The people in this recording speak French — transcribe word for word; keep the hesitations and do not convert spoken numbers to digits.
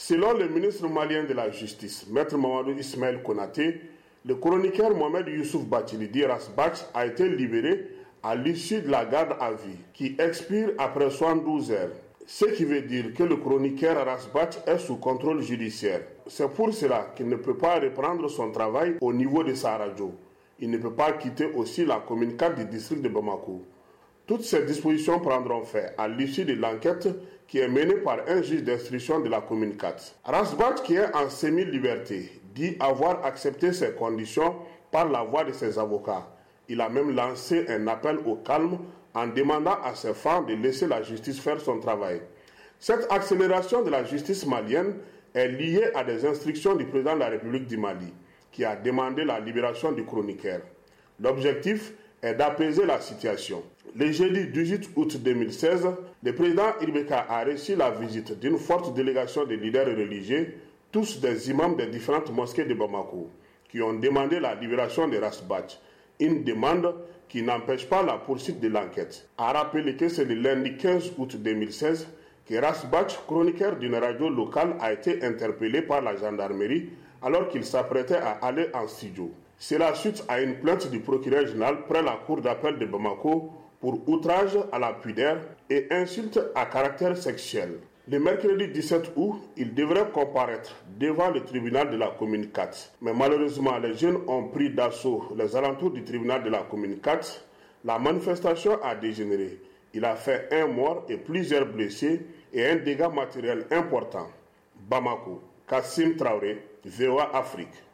Selon le ministre malien de la Justice, Maître Mamadou Ismaël Konaté, le chroniqueur Mohamed Youssouf Bathily Rasbach a été libéré à l'issue de la garde à vue qui expire après soixante-douze heures. Ce qui veut dire que le chroniqueur Rasbach est sous contrôle judiciaire. C'est pour cela qu'il ne peut pas reprendre son travail au niveau de sa radio. Il ne peut pas quitter aussi la commune quatre du district de Bamako. Toutes ces dispositions prendront fin à l'issue de l'enquête qui est menée par un juge d'instruction de la commune quatre. Rasbach, qui est en semi-liberté, dit avoir accepté ces conditions par la voix de ses avocats. Il a même lancé un appel au calme en demandant à ses fans de laisser la justice faire son travail. Cette accélération de la justice malienne est liée à des instructions du président de la République du Mali, qui a demandé la libération du chroniqueur. L'objectif est d'apaiser la situation. Le jeudi dix-huit août deux mille seize, le président Ibeka a reçu la visite d'une forte délégation de leaders religieux, tous des imams des différentes mosquées de Bamako, qui ont demandé la libération de Rasbach, une demande qui n'empêche pas la poursuite de l'enquête. A rappelé que c'est le lundi quinze août deux mille seize que Rasbach, chroniqueur d'une radio locale, a été interpellé par la gendarmerie alors qu'il s'apprêtait à aller en studio. C'est la suite à une plainte du procureur général près la cour d'appel de Bamako pour outrage à la pudeur et insulte à caractère sexuel. Le mercredi dix-sept août, il devrait comparaître devant le tribunal de la commune quatre. Mais malheureusement, les jeunes ont pris d'assaut les alentours du tribunal de la commune quatre. La manifestation a dégénéré. Il a fait un mort et plusieurs blessés et un dégât matériel important. Bamako, Kassim Traoré, V O A Afrique.